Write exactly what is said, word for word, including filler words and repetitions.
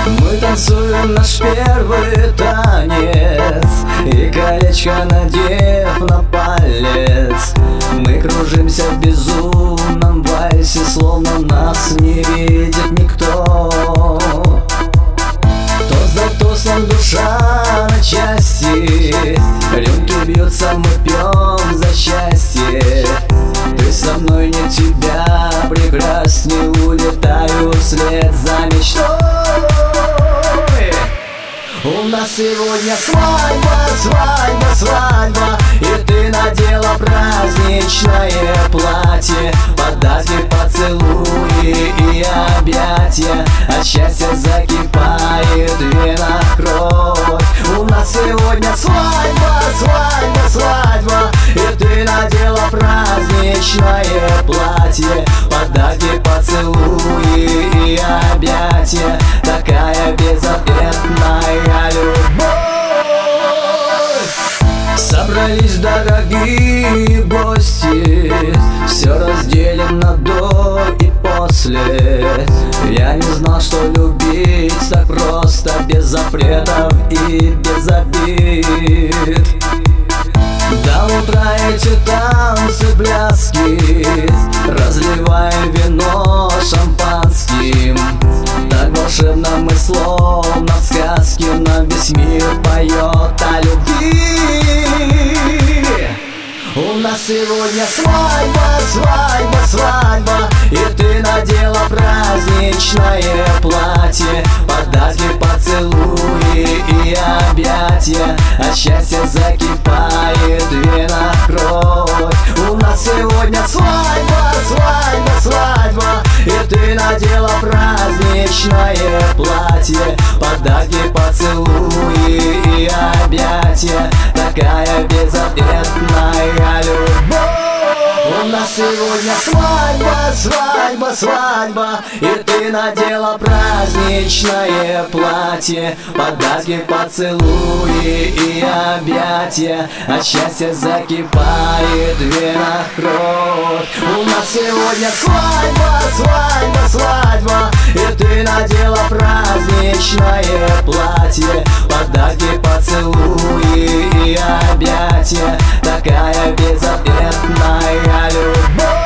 Мы танцуем наш первый танец, и колечко надев на палец. Мы кружимся в безумном вальсе, словно нас не видит никто. Тост за тостом душа на части, рюмки бьются, мы пьем за счастье. Ты со мной, не тебя, прекрасней улетаю вслед за мечтой. У нас сегодня свадьба, свадьба, свадьба, и ты надела праздничное платье. Подарки, поцелуи и объятия, от счастья закипает вена кровь. У нас сегодня свадьба, свадьба, свадьба, и ты надела праздничное платье. Подарки, поцелуи и объятия, такая безответная любовь. Собрались дорогие гости, все разделим на до и после. Я не знал, что любить так просто, без запретов и без обид. До утра эти танцы, пляски, разливаем вино шампанским. Так волшебно мы, словно в сказке, нам весь мир поет о любви. У нас сегодня свадьба, свадьба, свадьба, и ты надела праздничное платье. Подарки, поцелуи и объятия, от счастья закипает вена кровь. У нас сегодня свадьба, свадьба, свадьба, и ты надела праздничное платье. Подарки, поцелуи и объятия, такая безответная любовь. У нас сегодня свадьба, свадьба, свадьба, и ты надела праздничное платье. Подарки, поцелуи и объятия, от счастья закипает вена кровь. У нас сегодня свадьба, свадьба, свадьба, и ты надела праздничное платье. Подарки, поцелуи и объятия, такая безответная любовь.